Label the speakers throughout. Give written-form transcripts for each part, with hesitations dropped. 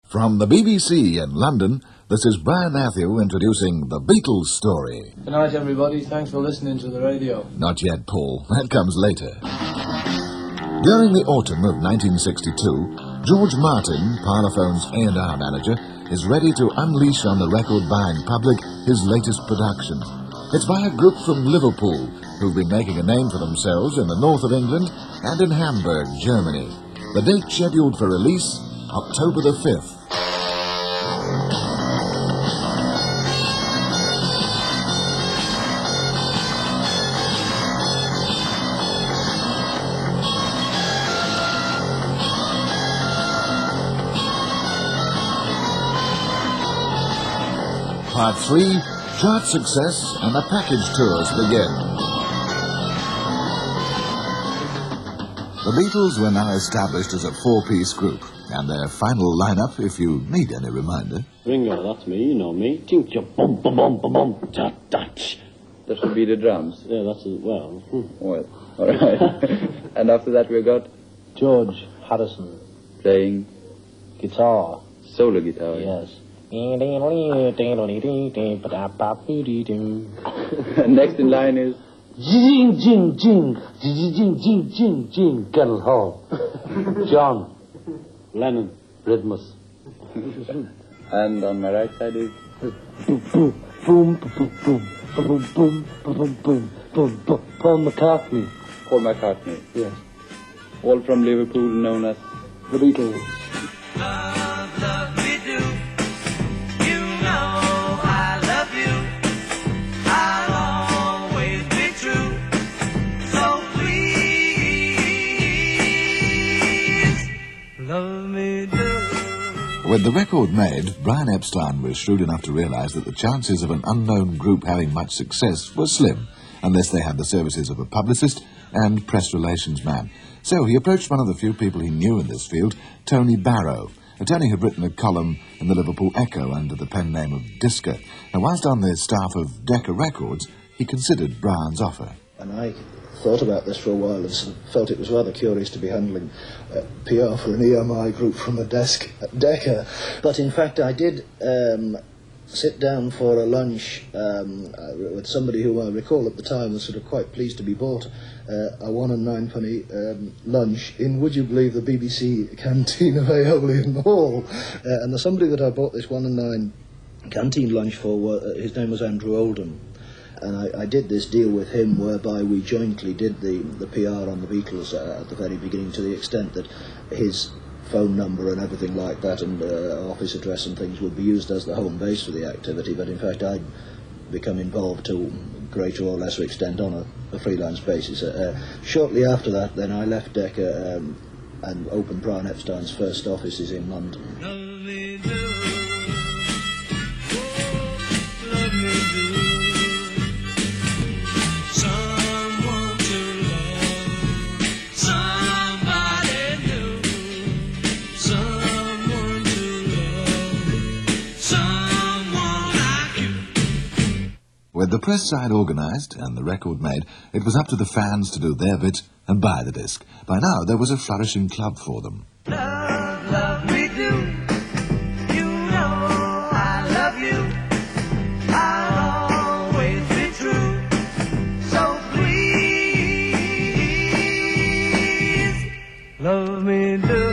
Speaker 1: From the BBC in London, this is Brian Matthew introducing The Beatles Story.
Speaker 2: Good night, everybody. Thanks for listening to the radio.
Speaker 1: Not yet, Paul. That comes later. During the autumn of 1962, George Martin, Parlophone's A&R manager, is ready to unleash on the record-buying public his latest production. It's by a group from Liverpool who've been making a name for themselves in the north of England and in Hamburg, Germany. The date scheduled for release, October the 5th. Part 3, chart success and the package tours begin. The Beatles were now established as a four-piece group, and their final lineup, if you need any reminder.
Speaker 3: Ringo, that's me, you know me. Tink, bum, bum, bum, bum, bum, ta, touch.
Speaker 4: That should be the drums.
Speaker 3: Yeah, that's it, well.
Speaker 4: Well, all right. And after that we got
Speaker 2: George Harrison.
Speaker 4: playing
Speaker 2: Guitar.
Speaker 4: solo guitar.
Speaker 2: Yes.
Speaker 4: And next in line is
Speaker 2: Jing, jing, jing, jing, jing, jing, jing, jing, Kettle Hall. John
Speaker 3: Lennon.
Speaker 2: Rhythmus.
Speaker 4: and on my right side is
Speaker 2: Boom, boom, boom, boom, boom, boom, boom, boom, boom, boom, boom. Paul McCartney.
Speaker 4: Paul McCartney.
Speaker 2: Yes.
Speaker 4: All from Liverpool, known as
Speaker 2: The Beatles.
Speaker 5: Love me do. You know I love you. I'll always be true. So please love me do.
Speaker 1: With the record made, Brian Epstein was shrewd enough to realise that the chances of an unknown group having much success were slim, unless they had the services of a publicist and press relations man. So he approached one of the few people he knew in this field, Tony Barrow. Tony had written a column in the Liverpool Echo under the pen name of Disco. And whilst on the staff of Decca Records, he considered Brian's offer.
Speaker 6: And I thought about this for a while and felt it was rather curious to be handling PR for an EMI group from a desk at Decca. But in fact I did sit down for a lunch with somebody who I recall at the time was sort of quite pleased to be bought a 1 and 9 penny lunch in, would you believe, the BBC canteen of Aeolian Hall. And the somebody that I bought this 1 and 9 canteen lunch for, his name was Andrew Oldham. And I did this deal with him whereby we jointly did the PR on the Beatles at the very beginning, to the extent that his phone number and everything like that and office address and things would be used as the home base for the activity. But in fact I'd become involved to greater or lesser extent on a freelance basis. Shortly after that then I left Decca and opened Brian Epstein's first offices in London.
Speaker 5: Love me do. Oh, love me do. Someone to love. Somebody new. Someone to love. Someone like you.
Speaker 1: With the press side organised and the record made, it was up to the fans to do their bit and buy the disc. By now, there was a flourishing club for them.
Speaker 5: Love me do. You know I love you. I'll always be true. So please love me do.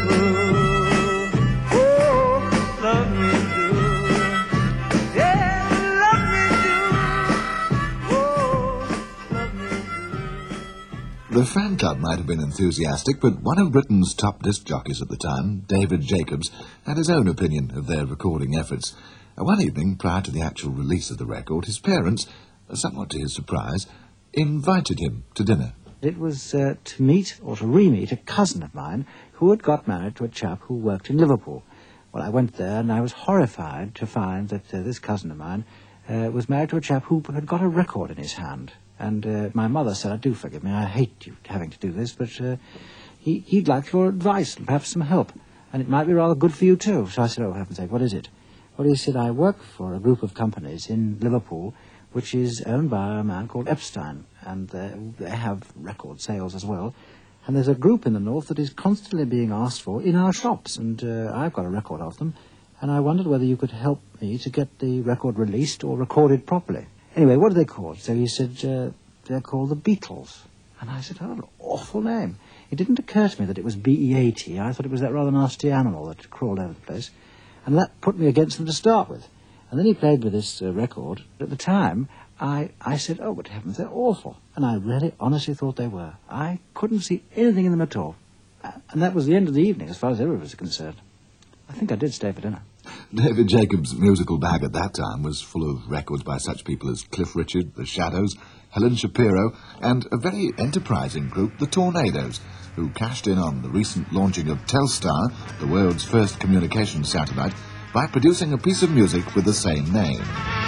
Speaker 5: Oh, love me do. Yeah, love me do. Oh, love me do.
Speaker 1: The fan club might have been enthusiastic, but one of Britain's top disc jockeys at the time, David Jacobs, had his own opinion of their recording efforts. One evening, prior to the actual release of the record, his parents, somewhat to his surprise, invited him to dinner.
Speaker 7: It was to meet or to re-meet a cousin of mine who had got married to a chap who worked in Liverpool. Well, I went there and I was horrified to find that this cousin of mine was married to a chap who had got a record in his hand. And my mother said, "Do forgive me, I hate you having to do this, but he'd like your advice and perhaps some help, and it might be rather good for you too." So I said, "Oh, heaven's sake, what is it?" Well, he said, "I work for a group of companies in Liverpool which is owned by a man called Epstein, and they have record sales as well. And there's a group in the north that is constantly being asked for in our shops, and I've got a record of them, and I wondered whether you could help me to get the record released or recorded properly. Anyway, what are they called? So he said, they're called the Beatles. And I said, oh, an awful name. It didn't occur to me that it was B-E-A-T. I thought it was that rather nasty animal that crawled over the place. And that put me against them to start with. And then he played with this record. At the time, I said, oh, but heavens, they're awful. And I really, honestly thought they were. I couldn't see anything in them at all. And that was the end of the evening, as far as everyone was concerned. I think I did stay for dinner.
Speaker 1: David Jacobs' musical bag at that time was full of records by such people as Cliff Richard, The Shadows, Helen Shapiro, and a very enterprising group, the Tornadoes, who cashed in on the recent launching of Telstar, the world's first communications satellite, by producing a piece of music with the same name.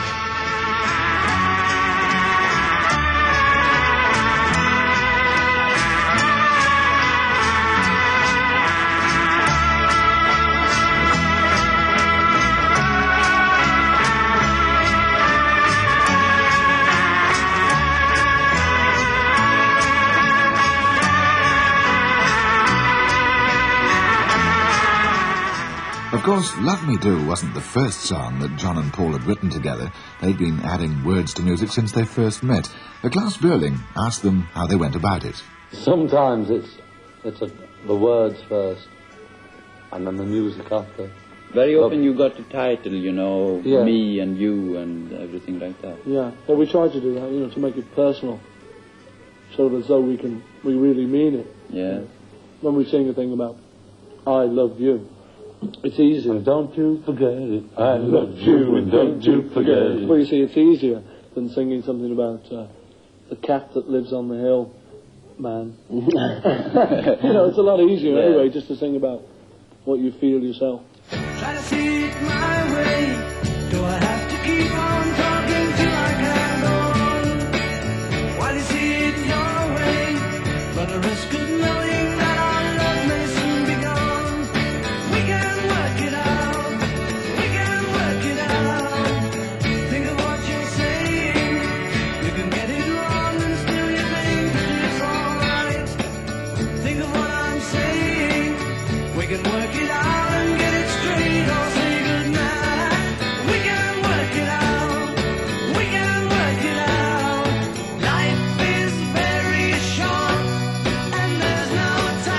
Speaker 1: Of course, Love Me Do wasn't the first song that John and Paul had written together. They'd been adding words to music since they first met. Klaus Berling asked them how they went about it.
Speaker 2: Sometimes it's the words first, and then the music after.
Speaker 4: Very often you got the title, you know,
Speaker 2: Yeah.
Speaker 4: me and you and everything like that.
Speaker 2: Yeah, well, we try to do that, you know, to make it personal, sort of as though we really mean it.
Speaker 4: Yeah.
Speaker 2: When we sing a thing about I love you, it's easier. Don't you forget it. I love you, and don't you forget it. Well, you see, it's easier than singing something about the cat that lives on the hill, man. You know, it's a lot easier anyway, just to sing about what you feel yourself.
Speaker 5: Try to see it my way. Do I have to keep on talking till I can go on? While you see it your way, but a risk of knowing that our love may soon be gone. We can work it out. We can work it out. Think of what you're saying. You can get it wrong and still you think it's alright. Think of what I'm saying. We can work it out and get it straight or say goodnight. We can work it out. We can work it out. Life is very short and there's no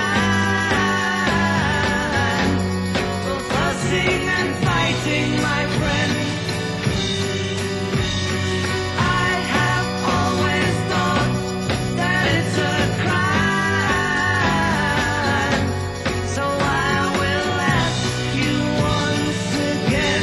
Speaker 5: time for fussing and fighting, my friend. I have always thought that it's a crime. So I will ask you once again.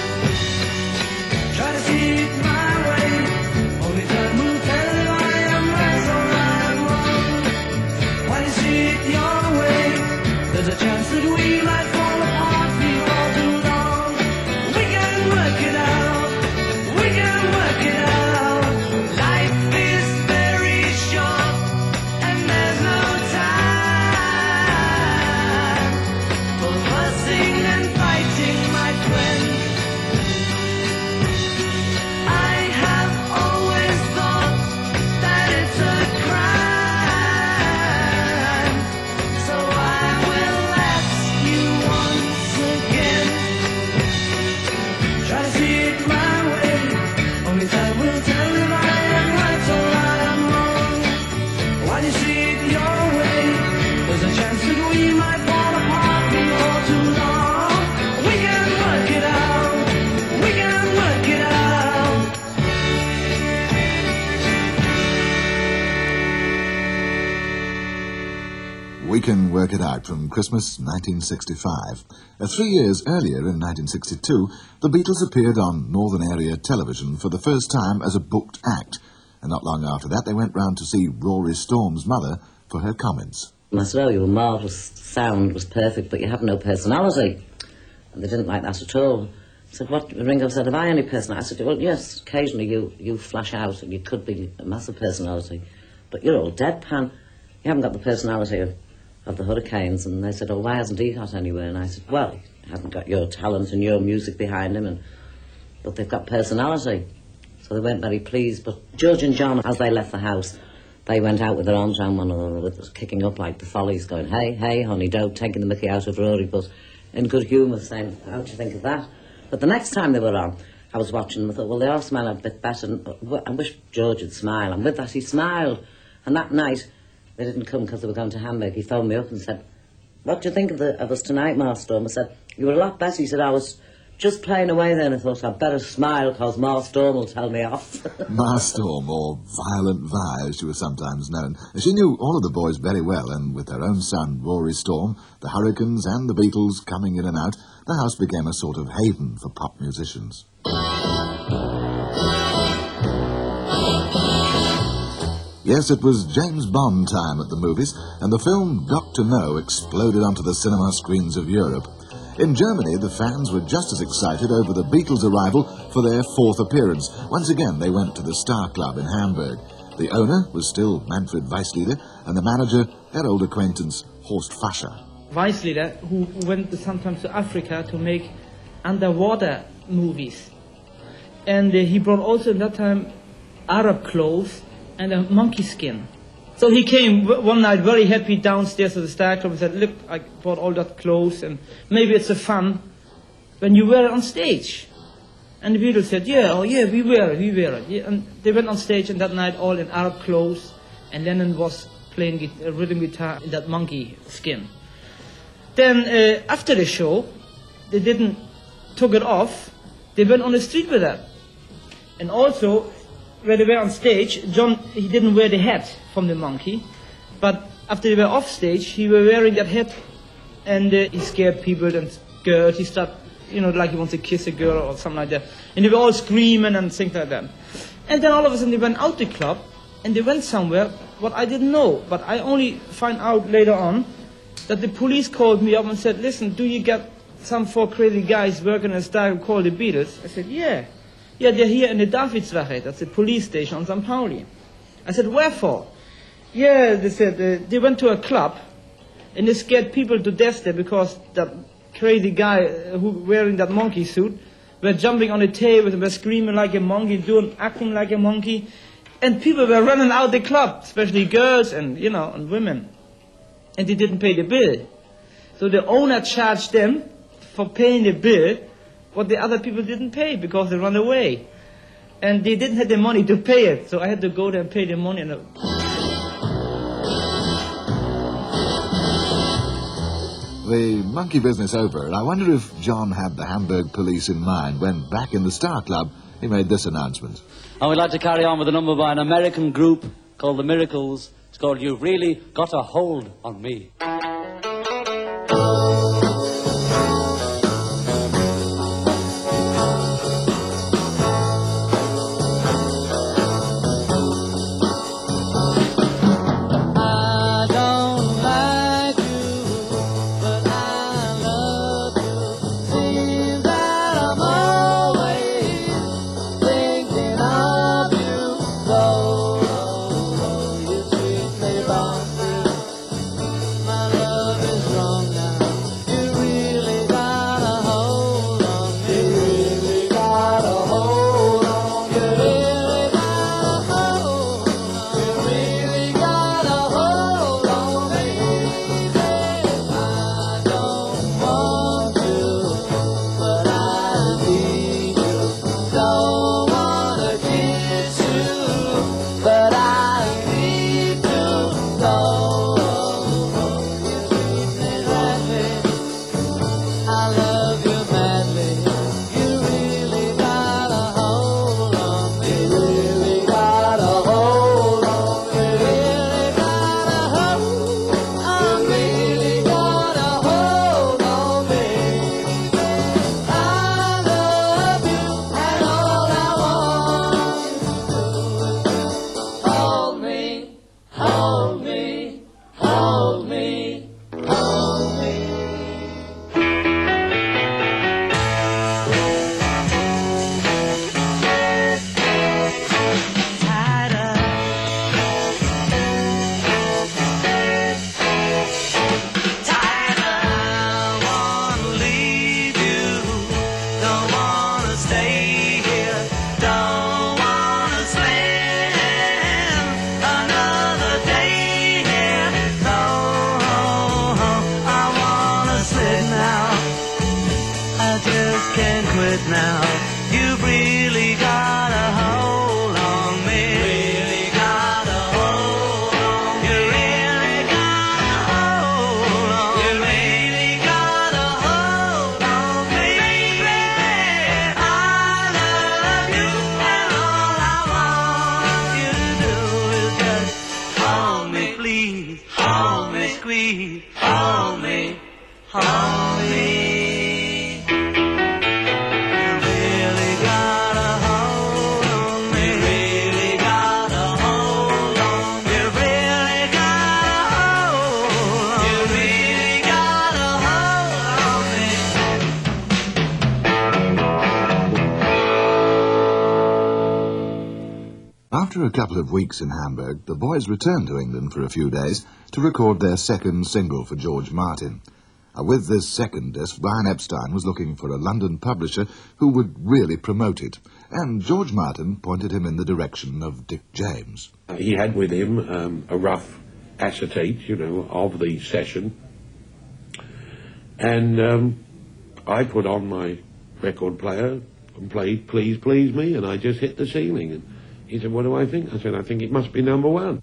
Speaker 5: Try to see it my way. Only time will tell if I am right or I am wrong. While you see it your way, there's a chance that we might fall apart before too long. We can work it out. We can work it out. Life is very short and there's no time for fussing and fighting, my friend. I have always thought that it's a crime. So I will ask you once again. Try to see it my way. Only time will tell if I am right or I am wrong. While you see it your way, there's a chance that we might fall apart before too long. We can work it out. We can work it out.
Speaker 1: We Can Work It Out from Christmas 1965. 3 years earlier, in 1962, the Beatles appeared on Northern Area television for the first time as a booked act. And not long after that, they went round to see Rory Storm's mother for her comments.
Speaker 8: I said, oh, your marvellous sound was perfect, but you have no personality. And they didn't like that at all. I said, what? Ringo said, have I any personality? I said, well, yes, occasionally you flash out and you could be a massive personality. But you're all deadpan. You haven't got the personality of the Hurricanes. And they said, oh, why hasn't he got anywhere? And I said, well, he hasn't got your talent and your music behind him, but they've got personality. So they weren't very pleased. But George and John, as they left the house, they went out with their arms around one another, kicking up like the Follies, going, hey, hey, honey, don't, taking the mickey out of Rory. But in good humour, saying, how do you think of that? But the next time they were on, I was watching them, I thought, well, they all smile a bit better. I wish George would smile. And with that, he smiled. And that night, they didn't come because they were going to Hamburg. He phoned me up and said, what do you think of us tonight, Marstorm? I said, you were a lot better. He said, I was just playing away then. I thought, I'd better smile because Marstorm will tell me off.
Speaker 1: Marstorm, or Violent Vi, as she was sometimes known. She knew all of the boys very well, and with their own son, Rory Storm, the Hurricanes and the Beatles coming in and out, the house became a sort of haven for pop musicians. Yes, it was James Bond time at the movies, and the film Dr. No exploded onto the cinema screens of Europe. In Germany, the fans were just as excited over the Beatles' arrival for their 4th appearance. Once again, they went to the Star Club in Hamburg. The owner was still Manfred Weisslieder, and the manager, their old acquaintance, Horst Fascher.
Speaker 9: Weisslieder, who went sometimes to Africa to make underwater movies. And he brought also at that time Arab clothes and a monkey skin. So he came one night very happy downstairs to the Star Club and said, look, I bought all that clothes and maybe it's a fun when you wear it on stage. And the Beatles said, yeah, we wear it. Yeah, and they went on stage and that night all in Arab clothes, and Lennon was playing rhythm guitar in that monkey skin. Then after the show, they took it off, they went on the street with that. And also, when they were on stage, John, he didn't wear the hat from the monkey, but after they were off stage, he was wearing that hat, and he scared people and girls. He started, like he wants to kiss a girl or something like that. And they were all screaming and things like that. And then all of a sudden they went out the club, and they went somewhere, what I didn't know, but I only find out later on, that the police called me up and said, listen, do you get some 4 crazy guys working in a Star Club called the Beatles? I said, yeah. Yeah, they're here in the Davidswache, that's the police station on St. Pauli. I said, wherefore? Yeah, they said, they went to a club, and they scared people to death there because that crazy guy who wearing that monkey suit were jumping on the table and were screaming like a monkey, acting like a monkey, and people were running out the club, especially girls and, and women. And they didn't pay the bill. So the owner charged them for paying the bill what the other people didn't pay because they ran away. And they didn't have the money to pay it, so I had to go there and pay the money.
Speaker 1: The monkey business over, and I wonder if John had the Hamburg police in mind when, back in the Star Club, he made this announcement.
Speaker 10: And we'd like to carry on with a number by an American group called The Miracles. It's called You've Really Got a Hold on Me.
Speaker 5: My love. can quit now. You've really got a hold on me. Really got a hold on me. You really got a hold on me. You really got a hold on me. Baby, I love you, and all I want you to do is just hold me, please. Hold me, squeeze. Hold me. Hold me.
Speaker 1: After a couple of weeks in Hamburg, the boys returned to England for a few days to record their second single for George Martin. With this second disc, Brian Epstein was looking for a London publisher who would really promote it, and George Martin pointed him in the direction of Dick James.
Speaker 11: He had with him a rough acetate, of the session, and I put on my record player and played Please Please Me, and I just hit the ceiling. And he said, what do I think? I said, I think it must be number one.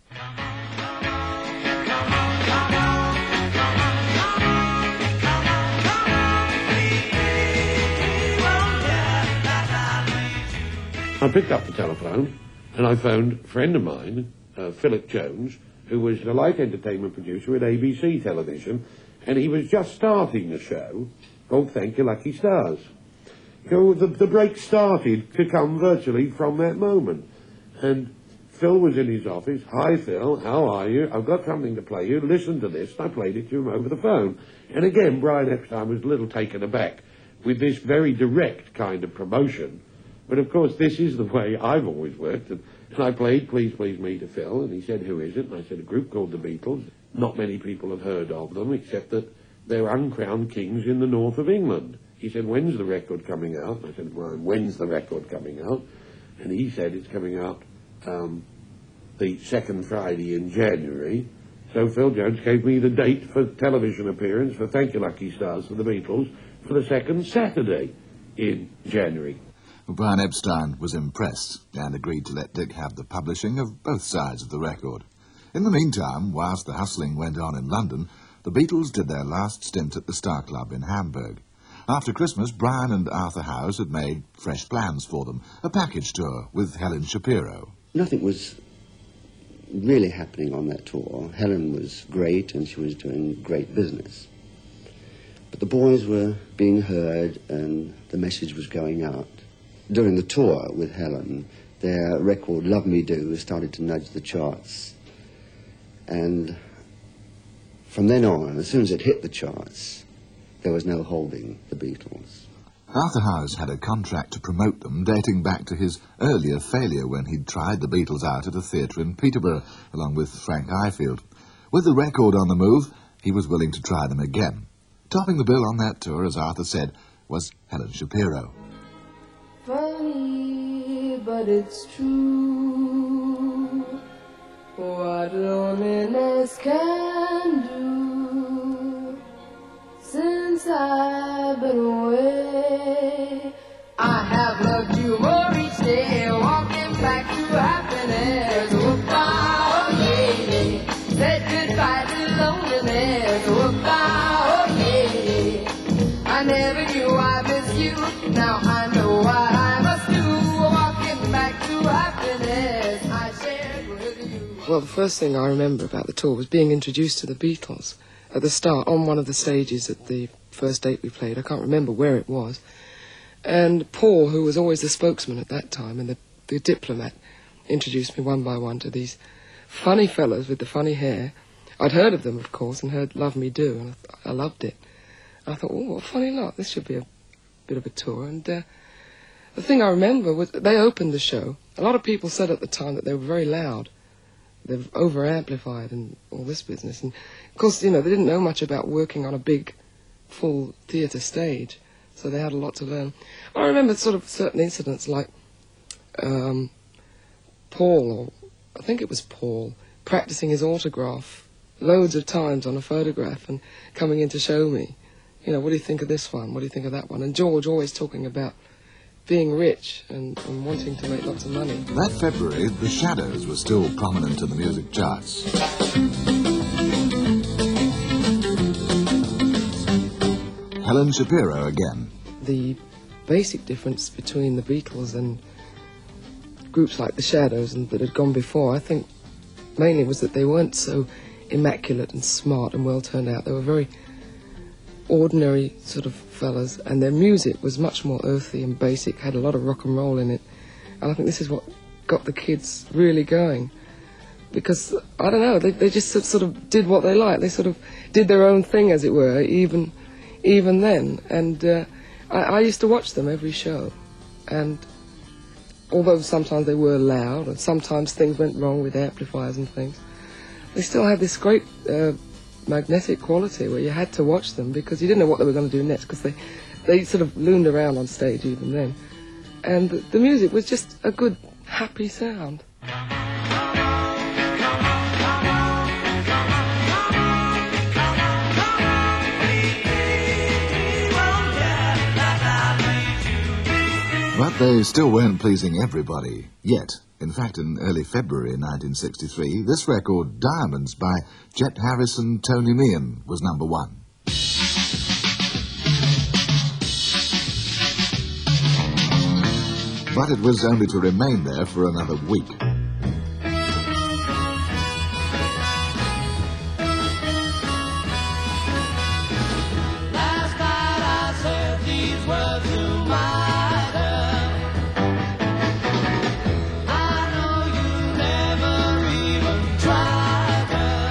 Speaker 11: I picked up the telephone and I phoned a friend of mine, Philip Jones, who was a light entertainment producer at ABC Television, and he was just starting a show called Thank You Lucky Stars. The break started to come virtually from that moment. And Phil was in his office. Hi, Phil, how are you? I've got something to play you. Listen to this. I played it to him over the phone. And again, Brian Epstein was a little taken aback with this very direct kind of promotion. But of course, this is the way I've always worked. And I played Please Please Me to Phil, and he said, who is it? And I said, a group called the Beatles. Not many people have heard of them, except that they're uncrowned kings in the north of England. He said, when's the record coming out? And I said, well, when's the record coming out? And he said it's coming out the second Friday in January. So Phil Jones gave me the date for television appearance for Thank You Lucky Stars for the Beatles for the second Saturday in January.
Speaker 1: Brian Epstein was impressed and agreed to let Dick have the publishing of both sides of the record. In the meantime, whilst the hustling went on in London, the Beatles did their last stint at the Star Club in Hamburg. After Christmas, Brian and Arthur Howes had made fresh plans for them, a package tour with Helen Shapiro.
Speaker 12: Nothing was really happening on that tour. Helen was great and she was doing great business. But the boys were being heard and the message was going out. During the tour with Helen, their record Love Me Do started to nudge the charts. And from then on, as soon as it hit the charts, there was no holding the Beatles.
Speaker 1: Arthur Howes had a contract to promote them dating back to his earlier failure when he'd tried the Beatles out at a theatre in Peterborough, along with Frank Ifield. With the record on the move, he was willing to try them again. Topping the bill on that tour, as Arthur said, was Helen Shapiro.
Speaker 13: Funny, but it's true, what loneliness can do. Since I've been away, I have loved you more each day, walking back to happiness. Oh, yeah, said goodbye to loneliness. Oh, yeah, I never knew I missed you, now I know what I must do, walking back to happiness I shared with you.
Speaker 14: Well, the first thing I remember about the tour was being introduced to the Beatles at the start, on one of the stages at the first date we played. I can't remember where it was. And Paul, who was always the spokesman at that time, and the diplomat, introduced me one by one to these funny fellows with the funny hair. I'd heard of them, of course, and heard Love Me Do, and I loved it. And I thought, oh, what a funny lot, this should be a bit of a tour. And the thing I remember was they opened the show. A lot of people said at the time that they were very loud. They were over-amplified and all this business. And, of course, they didn't know much about working on a big, full theatre stage, so they had a lot to learn. I remember sort of certain incidents like Paul, or I think it was Paul, practicing his autograph loads of times on a photograph and coming in to show me, you know, what do you think of this one? What do you think of that one? And George always talking about being rich and wanting to make lots of money.
Speaker 1: That February, the Shadows were still prominent in the music charts. Helen Shapiro again.
Speaker 14: The basic difference between the Beatles and groups like the Shadows and that had gone before, I think, mainly was that they weren't so immaculate and smart and well turned out. They were very ordinary sort of fellas, and their music was much more earthy and basic, had a lot of rock and roll in it. And I think this is what got the kids really going. Because, I don't know, they just sort of did what they liked. They sort of did their own thing, as it were, even then. And I used to watch them every show. And although sometimes they were loud, and sometimes things went wrong with amplifiers and things, they still had this great magnetic quality where you had to watch them because you didn't know what they were going to do next, because they sort of loomed around on stage even then. And the music was just a good, happy sound.
Speaker 1: But they still weren't pleasing everybody, yet. In fact, in early February 1963, this record, Diamonds, by Jet Harris and Tony Meehan, was number one. But it was only to remain there for another week.
Speaker 5: Last night I said these words to my girl. I know you never even tried,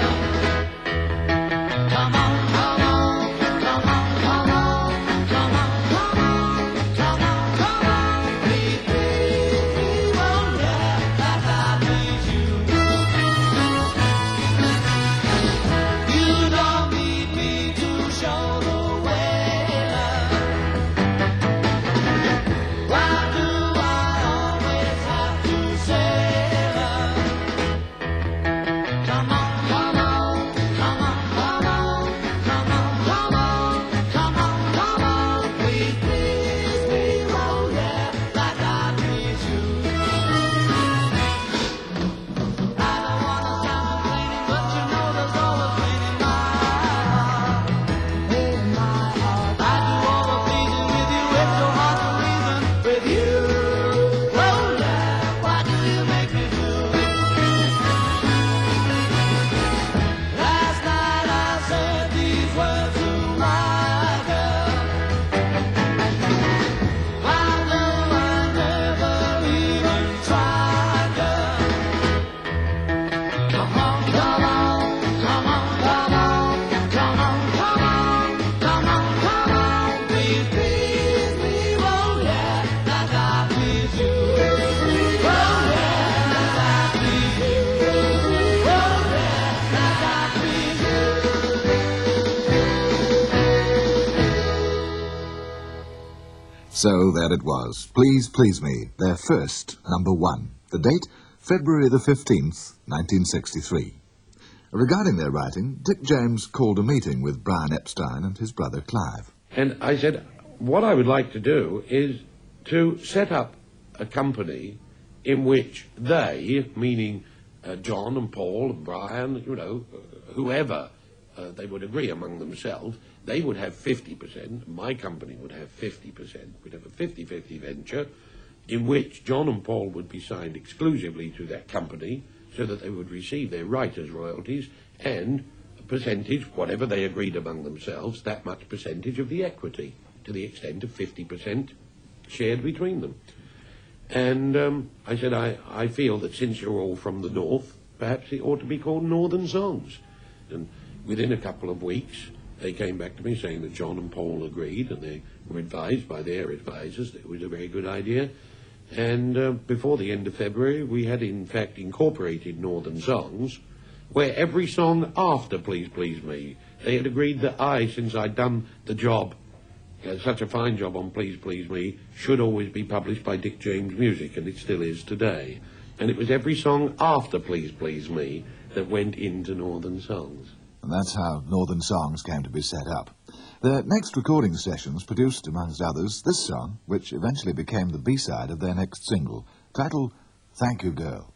Speaker 5: girl. Come on, come on, come on, come on, come on, come on, come on, come on. Please, please, please, won't you, like I please you. You don't need me to show the way, love. Why do I always have to say, love? Come on, come on, come on, come on, come on, come on, come on, come on. Please, please, please, oh yeah, like I please you. I don't wanna sound complaining, but you know there's always pain in my heart. In my heart, I do all the pleasing with you. It's so hard to reason with you. Oh yeah, why do you make me do? Last night I said these words to my girl. Why do I never even try, girl? Come on, come on, come on, come on, come on, come on, come on, come on. Please, please, please, oh yeah, like I please you. Oh yeah, like I please you. Oh yeah, like I please you.
Speaker 1: So there it was. Please, Please Me, their first number one. The date, February the 15th, 1963. Regarding their writing, Dick James called a meeting with Brian Epstein and his brother Clive.
Speaker 11: And I said, what I would like to do is to set up a company in which they, meaning John and Paul and Brian, you know, whoever they would agree among themselves, they would have 50%, my company would have 50%. We'd have a 50-50 venture in which John and Paul would be signed exclusively to that company so that they would receive their writers' royalties and a percentage, whatever they agreed among themselves, that much percentage of the equity, to the extent of 50% shared between them. And I said, I feel that since you're all from the north, perhaps it ought to be called Northern Songs. And within a couple of weeks, they came back to me saying that John and Paul agreed, and they were advised by their advisors that it was a very good idea. And before the end of February, we had in fact incorporated Northern Songs, where every song after Please Please Me, they had agreed that I, since I'd done the job, such a fine job on Please Please Me, should always be published by Dick James Music, and it still is today. And it was every song after Please Please Me that went into Northern Songs.
Speaker 1: And that's how Northern Songs came to be set up. Their next recording sessions produced, amongst others, this song, which eventually became the B-side of their next single, titled Thank You Girl.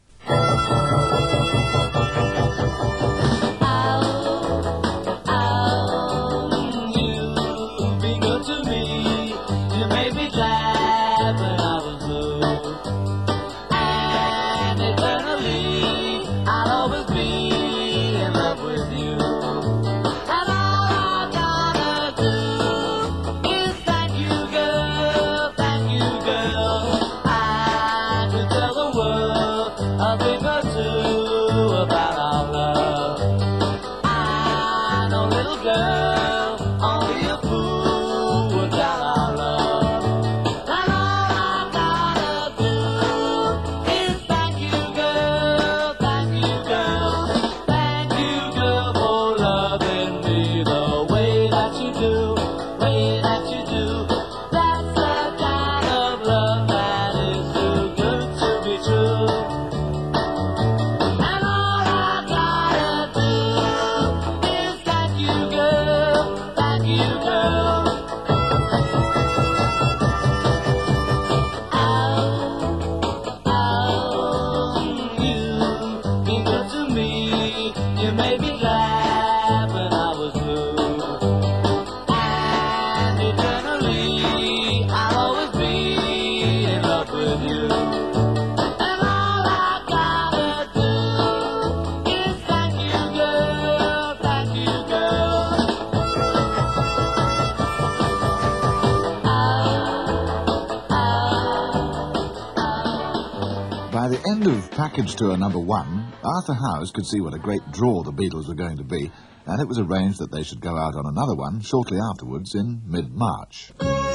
Speaker 1: By the end of package tour number 1, Arthur Howes could see what a great draw the Beatles were going to be, and it was arranged that they should go out on another one shortly afterwards in mid-March.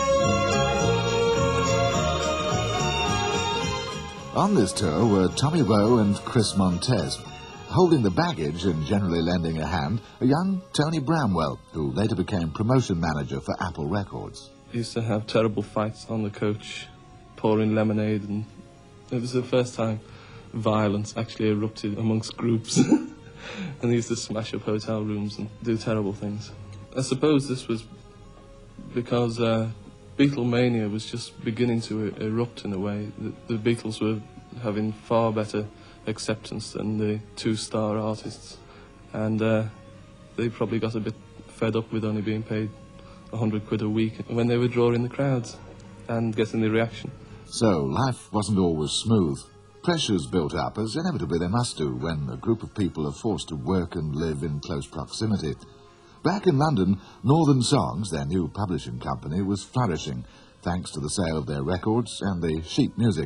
Speaker 1: On this tour were Tommy Rowe and Chris Montez. Holding the baggage and generally lending a hand, a young Tony Bramwell, who later became promotion manager for Apple Records.
Speaker 15: We used to have terrible fights on the coach, pouring lemonade, and it was the first time violence actually erupted amongst groups. And they used to smash up hotel rooms and do terrible things. I suppose this was because Beatlemania was just beginning to erupt in a way. The Beatles were having far better acceptance than the two-star artists, and they probably got a bit fed up with only being paid £100 a week when they were drawing the crowds and getting the reaction.
Speaker 1: So life wasn't always smooth. Pressures built up, as inevitably they must do when a group of people are forced to work and live in close proximity. Back in London, Northern Songs, their new publishing company, was flourishing, thanks to the sale of their records and the sheet music.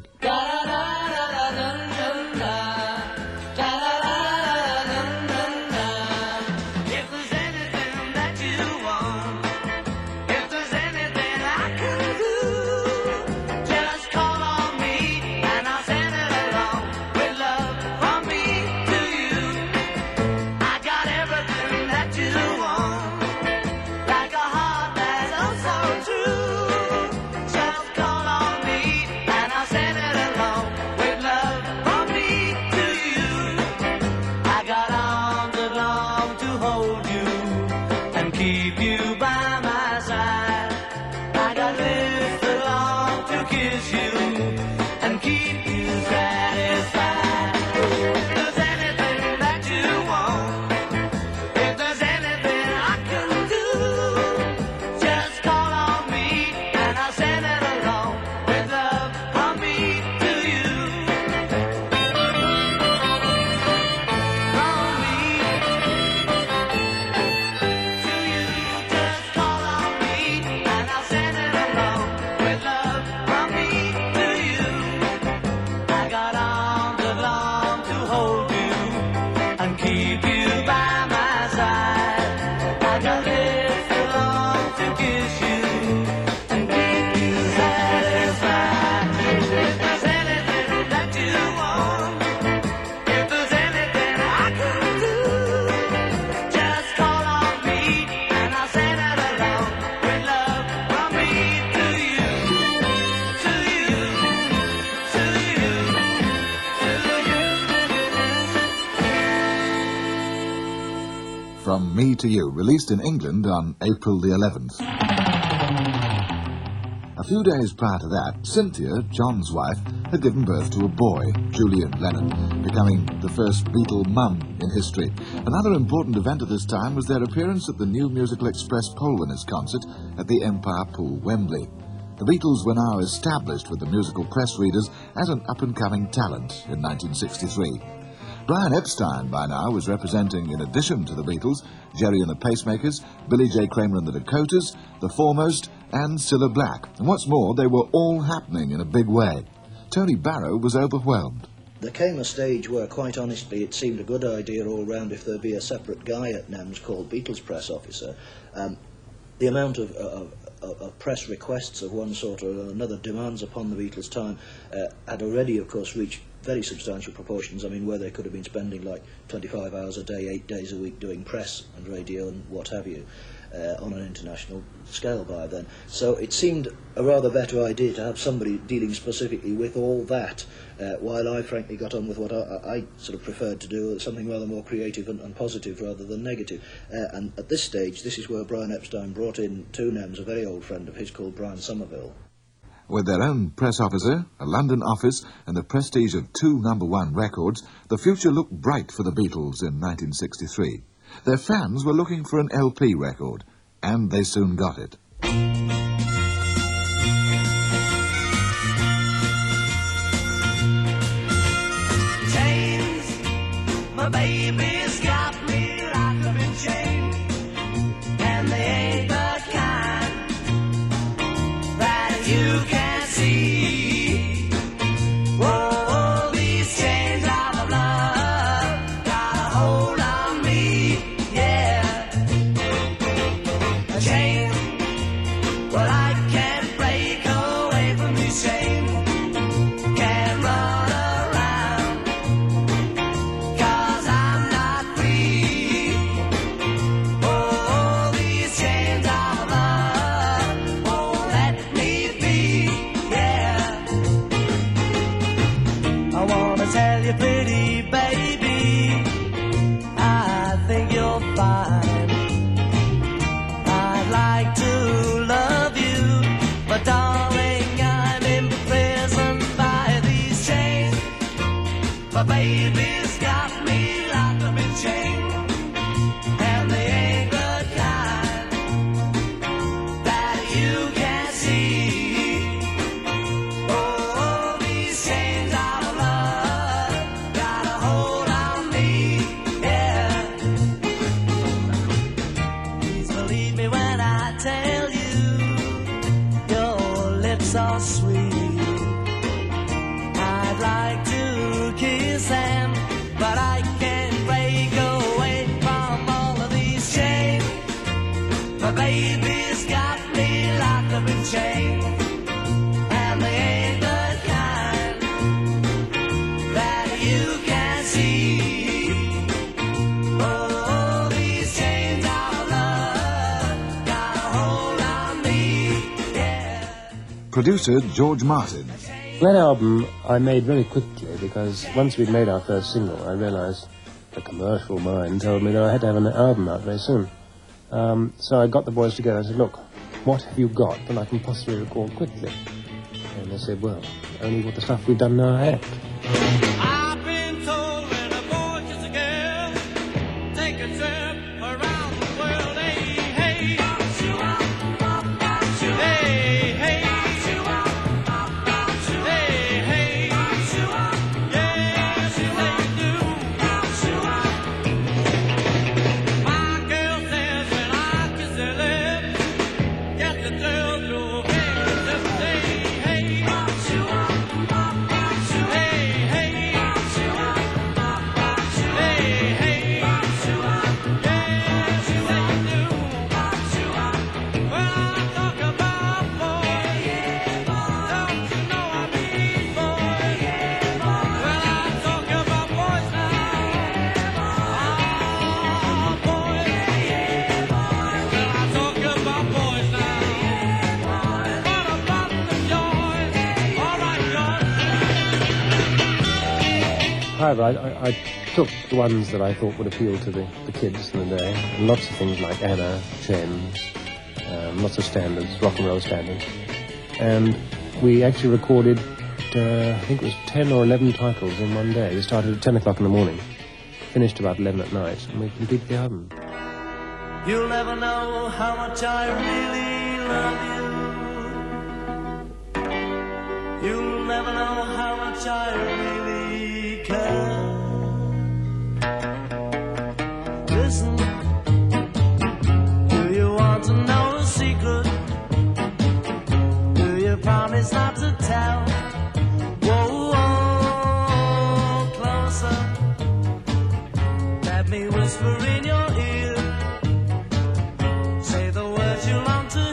Speaker 1: Me to You, released in England on April the 11th. A few days prior to that, Cynthia, John's wife, had given birth to a boy, Julian Lennon, becoming the first Beatle mum in history. Another important event at this time was their appearance at the New Musical Express Polonist concert at the Empire Pool, Wembley. The Beatles were now established with the musical press readers as an up-and-coming talent in 1963. Brian Epstein, by now, was representing, in addition to the Beatles, Jerry and the Pacemakers, Billy J. Kramer and the Dakotas, The Foremost, and Cilla Black. And what's more, they were all happening in a big way. Tony Barrow was overwhelmed.
Speaker 6: There came a stage where, quite honestly, it seemed a good idea all round if there be a separate guy at NEMS called Beatles Press Officer. The amount of press requests of one sort or another, demands upon the Beatles' time, had already, of course, reached very substantial proportions. I mean, where they could have been spending like 25 hours a day, 8 days a week doing press and radio and what have you, on an international scale by then. So it seemed a rather better idea to have somebody dealing specifically with all that, while I frankly got on with what I sort of preferred to do, something rather more creative and positive rather than negative. And at this stage, this is where Brian Epstein brought in to NEMS a very old friend of his called Brian Somerville.
Speaker 1: With their own press officer, a London office, and the prestige of 2 #1 records, the future looked bright for the Beatles in 1963. Their fans were looking for an LP record, and they soon got it.
Speaker 5: Chains, my baby's got me locked up in chains, and they ain't the kind that you can see. Oh, these chains of love got a hold on me, yeah. A chain, well, I can't break away from these chains. Can't run around, 'cause I'm not free. Oh, these chains of love won't let me be, yeah. I wanna tell you, pretty baby, I think you're fine. I'd like to love you, but darling, I'm imprisoned by these chains. My baby's got me locked up in chains, and they ain't the kind that you can see. Oh, these chains of love got a hold on me, yeah. Please believe me when I tell you, your lips are sweet. I'd like to kiss them, but I can't break away from all of these chains. My baby's got me locked up in chains, and they ain't the kind that you can see. Oh, these chains of love got a hold on me, yeah.
Speaker 1: Producer George Martin.
Speaker 16: That album I made very quickly because once we'd made our first single, I realised the commercial mind told me that I had to have an album out very soon. So I got the boys together and said, look, what have you got that I can possibly record quickly? And they said, well, only what the stuff we've done now act.
Speaker 5: I've been told when a boy kisses a girl, take a trip around the world. Hey, hey, hey, hey, hey, hey, hey, yes, you say you do. My girl says when I kiss her lips, yes, the girl drove in just say, hey, hey, hey,
Speaker 16: However, I took the ones that I thought would appeal to the kids in the day, and lots of things like Anna, James, lots of standards, rock and roll standards. And we actually recorded, I think it was 10 or 11 titles in one day. We started at 10 o'clock in the morning, finished about 11 at night, and we completed the album.
Speaker 5: You'll never know how much I really love you. You'll never know how much I really care. Listen, do you want to know a secret? Do you promise not to tell? Whoa, whoa, closer. Let me whisper in your ear. Say the words you long to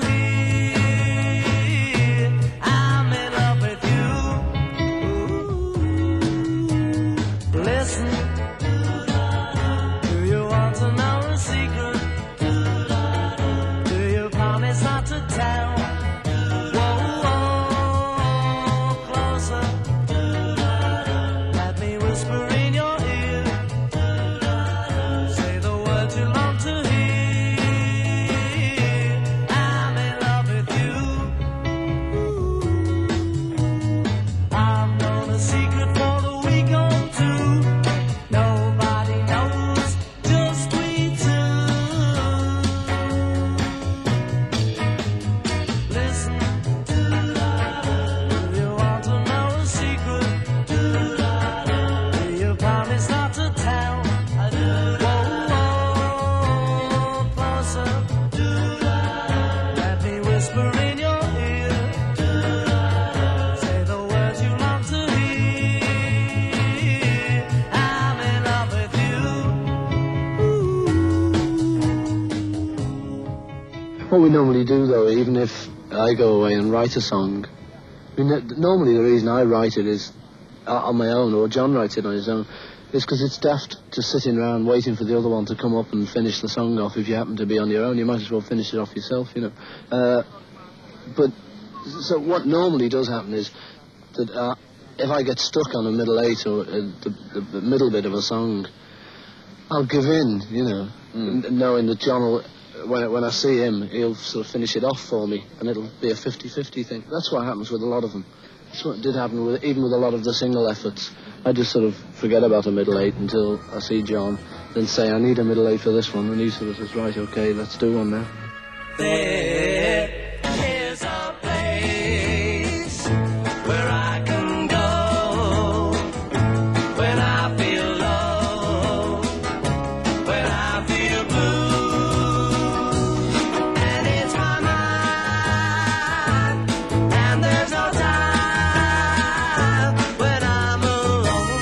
Speaker 5: hear. I'm in love with you. Listen. Do you want to know a secret? Do you promise not to tell? Whoa, whoa, closer. Let me whisper in your ear. Say the words you long to hear. I'm in love with you. I've known a secret for a week or two. Nobody knows, just we two. Listen, do you want to know a secret? Do you promise not to tell? Whoa, whoa, closer. Let me whisper in your ear. Say the words you long to hear. I'm in love with you.
Speaker 2: What we normally do, though, even if I go away and write a song, I mean, normally the reason I write it is on my own, or John writes it on his own, is because it's daft just sitting around waiting for the other one to come up and finish the song off. If you happen to be on your own, you might as well finish it off yourself, you know. But so what normally does happen is that if I get stuck on a middle eight or the middle bit of a song, I'll give in, you know, knowing that John will, when I see him, he'll sort of finish it off for me, and it'll be a 50-50 thing. That's what happens with a lot of them. That's what did happen even with a lot of the single efforts. I just sort of forget about a middle eight until I see John, then say, I need a middle eight for this one, and he sort of says, right, okay, let's do one now.
Speaker 5: There is a place where I can go when I feel low, when I feel blue, and it's my mind, and there's no time when I'm alone.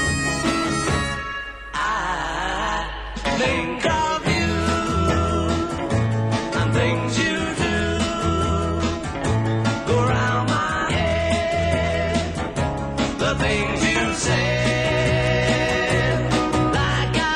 Speaker 5: I think of you and things you do go round my head, the things you said, like I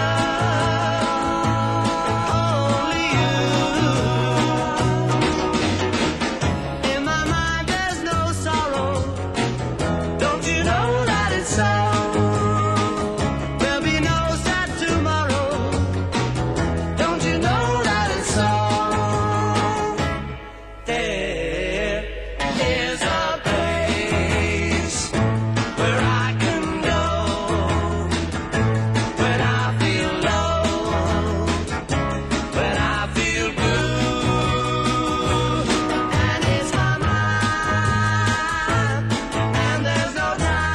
Speaker 5: love only you. In my mind there's no sorrow, don't you know that it's so? There'll be no sad tomorrow, don't you know that it's so? There is a place where I can go when I feel low, when I feel blue, and it's my mind, and there's no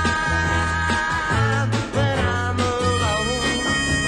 Speaker 5: time when I'm alone.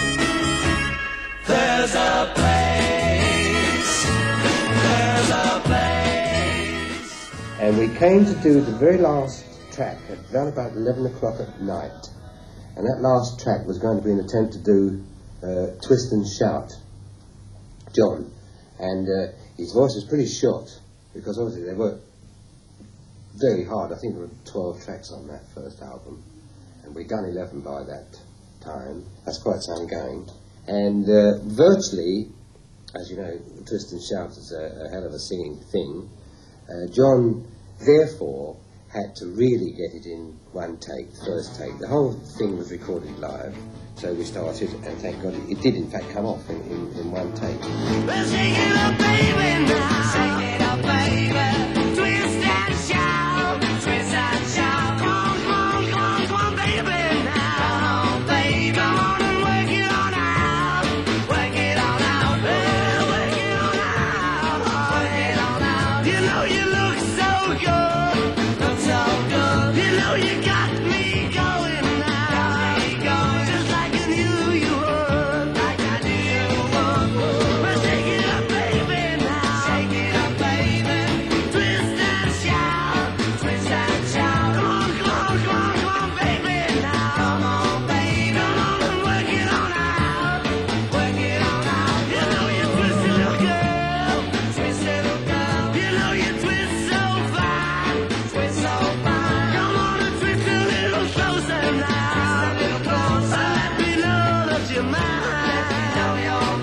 Speaker 5: There's a place, there's a place.
Speaker 16: And we came to do the very last track at around about 11 o'clock at night. And that last track was going to be an attempt to do Twist and Shout, John. And his voice was pretty short, because obviously they worked very hard. I think there were 12 tracks on that first album. And we'd done 11 by that time. That's quite some going. And virtually, as you know, Twist and Shout is a hell of a singing thing. John, therefore,
Speaker 17: had to really get it in one take, first take. The whole thing was recorded live, so we started, and thank God it did in fact come off in one take.
Speaker 5: Well, shake it up, baby, now. Shake it up, baby. Twist and shout, twist and shout. Come on, come on, come on, come on, baby, now. Come on, baby, come on and work it on out. Work it on out, well, work it on out. Work it on out. You know you look so good, look so good. You know you got me going now. Got me going just like I knew you would, like I knew you would. Well, shake it up, baby, now. Shake it up, baby. Twist and shout, twist and shout. Come on, come on, come on, come on, baby, now. Come on, baby, come on and work it on out. Work it on out. You know you twist it, little girl. Twist it, little girl. You know you twist so fine. Twist so fine. Come on and twist a little closer now. Twist a little closer. Let me know that you're mine. Let me know you're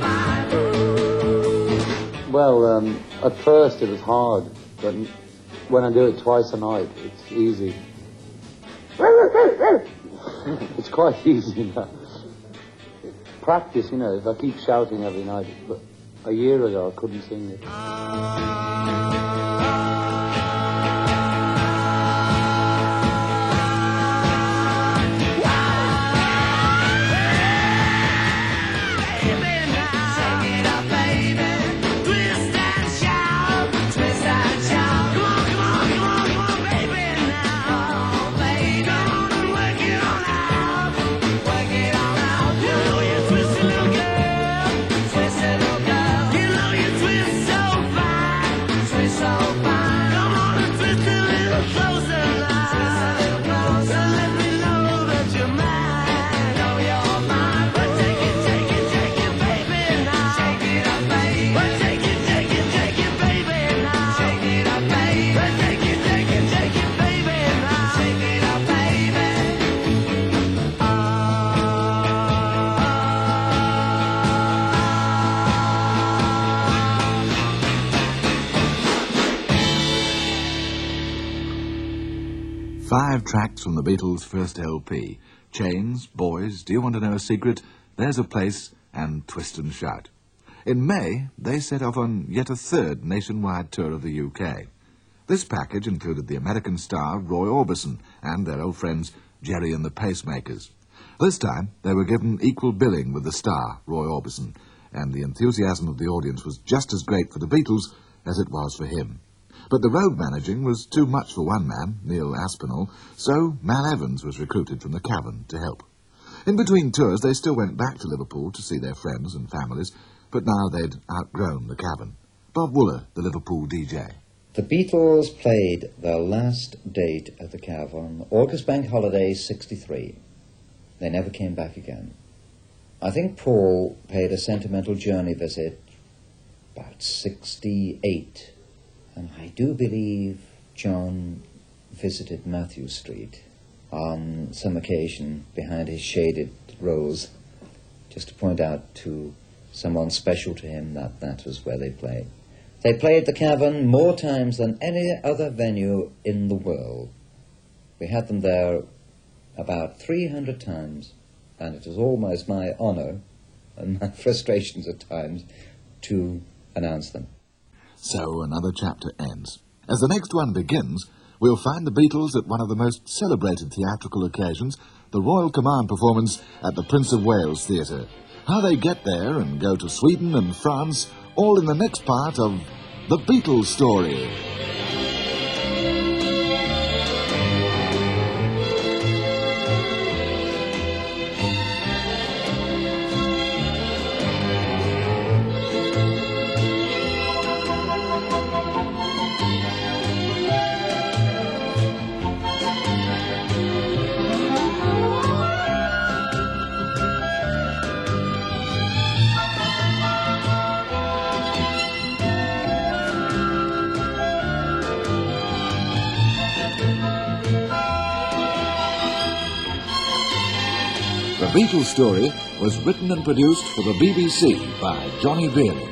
Speaker 5: mine.
Speaker 18: Well, at first it was hard, but when I do it twice a night, it's easy. It's quite easy now. Practice, you know, if I keep shouting every night, but a year ago I couldn't sing it.
Speaker 1: Five tracks from the Beatles' first LP. Chains, Boys, Do You Want to Know a Secret, There's a Place, and Twist and Shout. In May, they set off on yet a third nationwide tour of the UK. This package included the American star Roy Orbison and their old friends Jerry and the Pacemakers. This time, they were given equal billing with the star, Roy Orbison, and the enthusiasm of the audience was just as great for the Beatles as it was for him. But the road managing was too much for one man, Neil Aspinall, so Mal Evans was recruited from the Cavern to help. In between tours, they still went back to Liverpool to see their friends and families, but now they'd outgrown the Cavern. Bob Wooler, the Liverpool DJ.
Speaker 19: The Beatles played their last date at the Cavern, August Bank Holiday, 63. They never came back again. I think Paul paid a sentimental journey visit about 68. And I do believe John visited Matthew Street on some occasion behind his shaded rose, just to point out to someone special to him that that was where they played. They played the Cavern more times than any other venue in the world. We had them there about 300 times, and it was almost my honour and my frustrations at times to announce them.
Speaker 1: So another chapter ends. As the next one begins, we'll find the Beatles at one of the most celebrated theatrical occasions, the Royal Command performance at the Prince of Wales Theatre. How they get there and go to Sweden and France, all in the next part of The Beatles Story. The Beatles Story was written and produced for the BBC by Johnny Beerley.